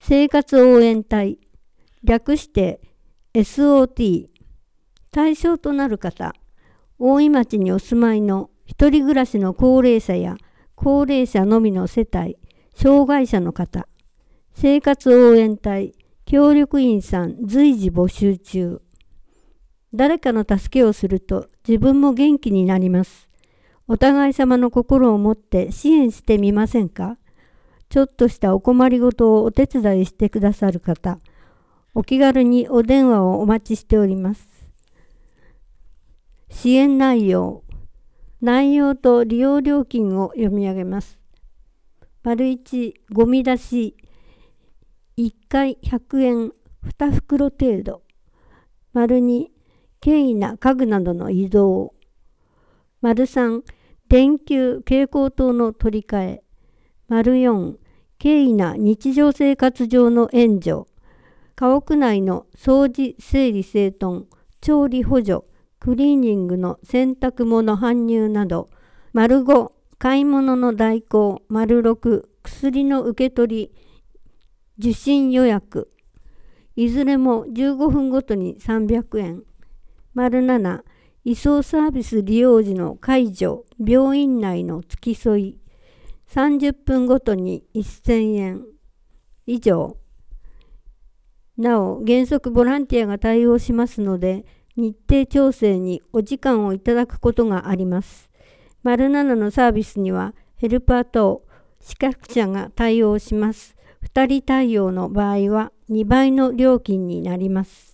生活応援隊、略して SOT。対象となる方、大井町にお住まいの一人暮らしの高齢者や高齢者のみの世帯、障害者の方、生活応援隊、協力員さん随時募集中。誰かの助けをすると自分も元気になります。お互い様の心を持って支援してみませんか？ちょっとしたお困りごとをお手伝いしてくださる方、お気軽にお電話をお待ちしております。支援内容と利用料金を読み上げます。1、ゴミ出し1回100円2袋程度。2、軽易な家具などの移動。3、電球蛍光灯の取り替え。4、軽易な日常生活上の援助。家屋内の掃除整理整頓、調理補助、クリーニングの洗濯物搬入など。5、買い物の代行。6、薬の受け取り、受診予約。いずれも15分ごとに300円。7、移送サービス利用時の介助、病院内の付き添い。30分ごとに1000円。以上。なお、原則ボランティアが対応しますので、日程調整にお時間をいただくことがあります。7のサービスにはヘルパー等、資格者が対応します。2人対応の場合は2倍の料金になります。